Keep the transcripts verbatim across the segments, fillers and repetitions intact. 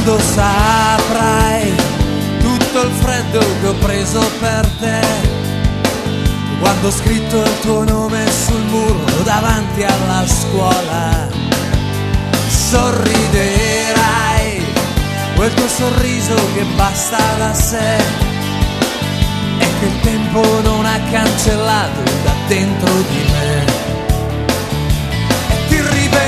Quando saprai tutto il freddo che ho preso per te, quando ho scritto il tuo nome sul muro davanti alla scuola, sorriderai, quel tuo sorriso che basta da sé e che il tempo non ha cancellato da dentro di me. E ti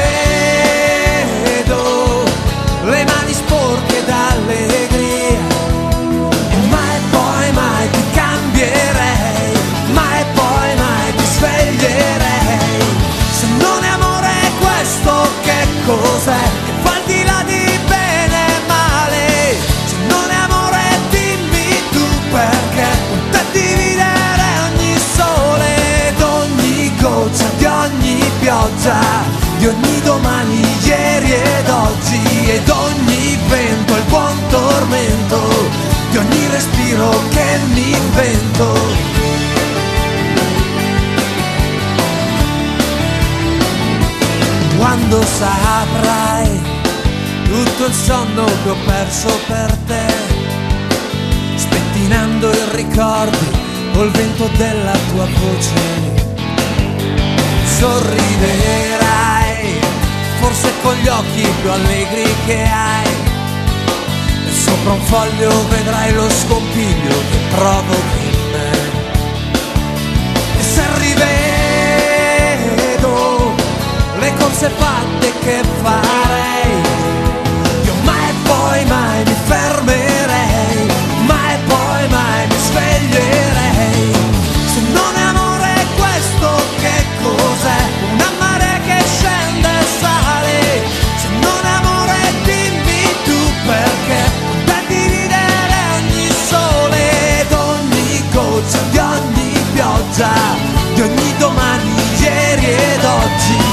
rivedo, le mani sporche d'allegria, mai poi mai ti cambierei, mai poi mai ti sveglierei. Se non è amore questo che cos'è? Che fa al di là di bene e male. Se non è amore dimmi tu perché, con te dividere ogni sole ed ogni goccia di ogni pioggia, di ogni domani, ieri ed oggi, ed ogni vento, il buon tormento, di ogni respiro che mi invento. Quando saprai tutto il sonno che ho perso per te, spettinando i ricordi col vento della tua voce, sorriderai, forse con gli occhi più allegri che hai, e sopra un foglio vedrai lo scompiglio che provochi in me. E se rivedo le cose fatte che farei, io mai poi mai mi fermerei, mai poi mai mi sveglierei. Se non è amore questo che cos'è? Una marea che scende e sale. Se non è amore dimmi tu perché, con te dividere ogni sole ed ogni goccia di ogni pioggia, di ogni domani, ieri ed oggi.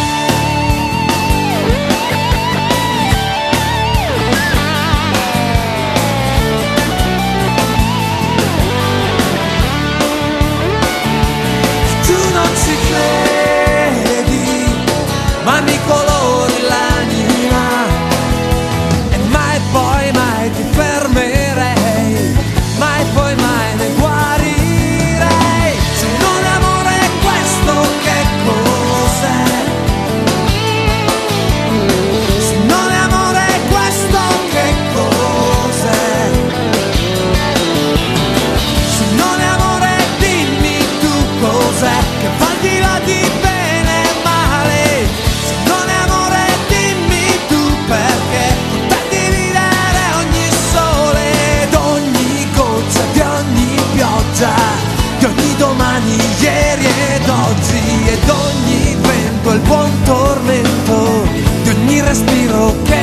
Ma mi colori l'anima e mai poi mai ti fermerei, mai poi mai ne guarirei. Se non è amore questo che cos'è? Se non è amore questo che cos'è? Se non è amore dimmi tu cos'è, che va al di là di bene e male. Non è amore dimmi tu perché, con te dividere ogni sole ed ogni goccia di ogni pioggia, di ogni domani, ieri ed oggi, ed ogni vento, il buon tormento, di ogni respiro che